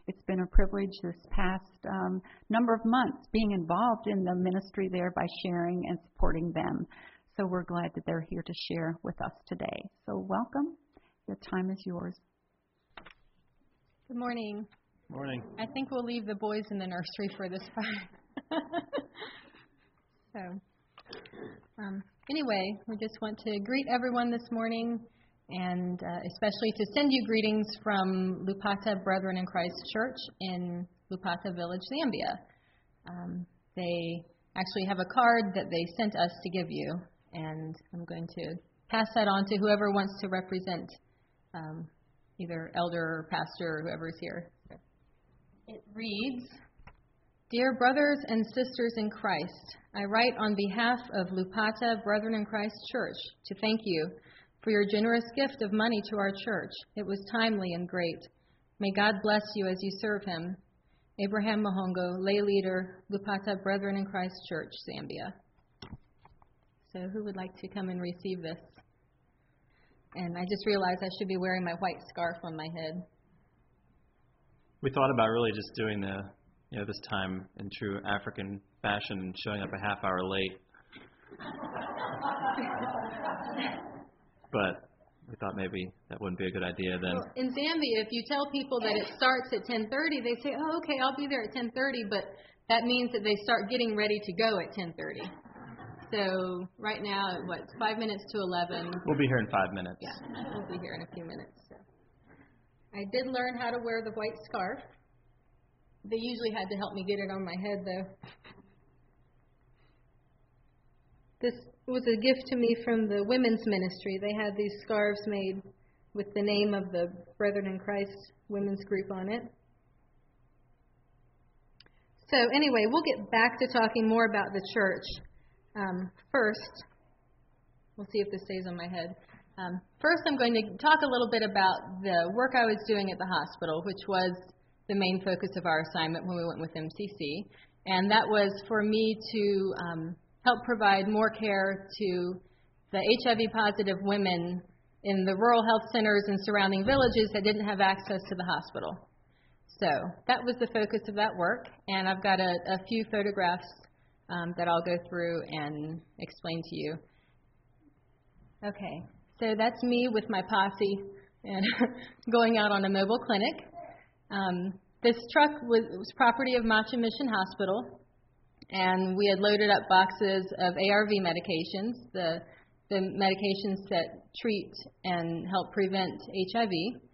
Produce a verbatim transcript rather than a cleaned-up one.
it's been a privilege this past um, number of months being involved in the ministry there by sharing and supporting them. So we're glad that they're here to share with us today. So welcome. The time is yours. Good morning. Morning. I think we'll leave the boys in the nursery for this part. so, um, anyway, we just want to greet everyone this morning, and uh, especially to send you greetings from Lupata Brethren in Christ Church in Lupata Village, Zambia. Um, they actually have a card that they sent us to give you, and I'm going to pass that on to whoever wants to represent um, either elder or pastor or whoever is here. It reads, Dear brothers and sisters in Christ, I write on behalf of Lupata Brethren in Christ Church to thank you for your generous gift of money to our church. It was timely and great. May God bless you as you serve him. Abraham Mahongo, lay leader, Lupata Brethren in Christ Church, Zambia. So who would like to come and receive this? And I just realized I should be wearing my white scarf on my head. We thought about really just doing the, you know, this time in true African fashion and showing up a half hour late. But we thought maybe that wouldn't be a good idea then. Well, in Zambia, if you tell people that it starts at ten thirty, they say, oh, okay, I'll be there at ten thirty, but that means that they start getting ready to go at ten thirty. So right now, what, it's five minutes to eleven. We'll be here in five minutes. Yeah, we'll be here in a few minutes. So. I did learn how to wear the white scarf. They usually had to help me get it on my head, though. This was a gift to me from the women's ministry. They had these scarves made with the name of the Brethren in Christ women's group on it. So anyway, we'll get back to talking more about the church. Um, first, we'll see if this stays on my head. Um, first, I'm going to talk a little bit about the work I was doing at the hospital, which was the main focus of our assignment when we went with M C C. And that was for me to um, help provide more care to the H I V-positive women in the rural health centers and surrounding villages that didn't have access to the hospital. So that was the focus of that work. And I've got a, a few photographs um, that I'll go through and explain to you. Okay. So that's me with my posse and going out on a mobile clinic. Um, this truck was, was property of Macha Mission Hospital, and we had loaded up boxes of A R V medications, the, the medications that treat and help prevent H I V.